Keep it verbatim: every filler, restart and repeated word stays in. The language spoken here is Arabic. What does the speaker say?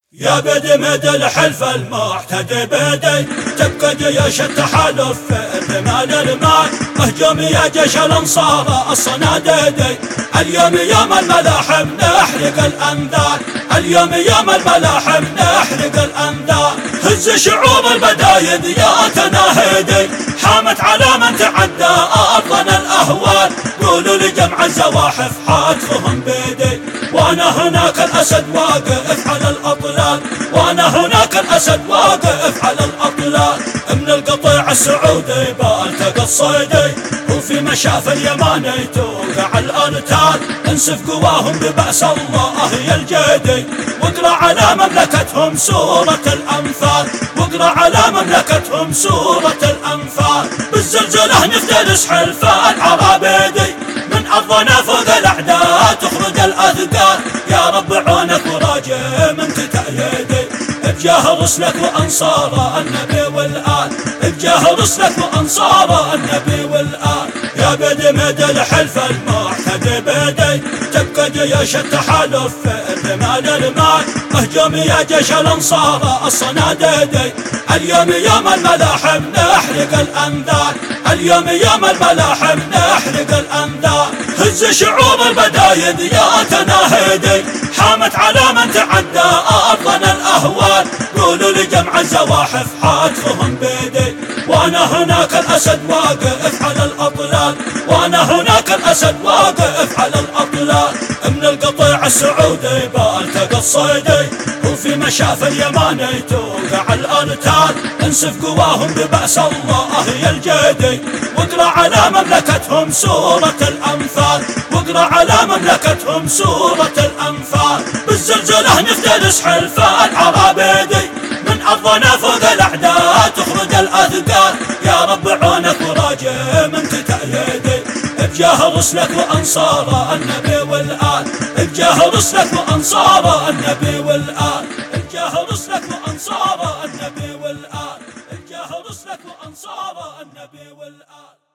يا بدمد الحلف المعتدي بدي تبقى جيش التحالف في الرمال المال اهجم يا جيش الانصار الصناديدي اليوم يوم الملاحم نحرق الانذار اليوم يوم الملاحم نحرق الانذار هز شعوب البدايد يا تناهدي حامت على من تعدى ارضنا الاهوال قولوا لجمع الزواحف حاتفهم بيدي وانا هناك الاسد واقف على الاطلال وانا هناك الاسد واقف على الاطلال من القطيع السعودي بالتقى الصيدي وفي مشاف اليماني توقع الارتال انسف قواهم ببأس الله يا الجيدي واقرا على مملكتهم سورة الانفال واقرا على مملكتهم سورة الانفال بالزلزلة نفترس حلف العرابيدي من ارضنا فوق الاعداء تخرج الاثقال يا رب عونك وراجع منك تأييدي بجاه رسلك وانصار النبي والآل بجاه رسلك وانصار النبي والآل يا بدمد الحلف المعتدي بدي تبقى جيش التحالف في الرمال المال اهجم يا جيش الانصار الصناديدي اليوم يوم الملاحم نحرق الانذار اليوم يوم الملاحم نحرق الانذار هز شعوب البدايد يا تناهدي حامت على من تعدى ارضنا الاهوال قولوا لجمع الزواحف حاتفهم بيدي وانا هناك الاسد واقف على الاطلال وانا هناك الاسد واقف على الاطلال من القطيع السعودي بالتقى الصيدي وفي مشاف اليماني توقع الارتال انسف قواهم ببأس الله يا الجيدي واقرا على مملكتهم سورة الانفال واقرا على مملكتهم سورة الانفال بالزلزلة نفترس حلف العرابيدي من ارضنا فوق الاعداء تخرج الاثقال يا رب عونك وراجع منك تأييدي بجاه رسلك وانصار النبي والآل بجاه رسلك وانصار النبي والآل بجاه رسلك وانصار النبي والآل بجاه رسلك وانصار النبي والآل.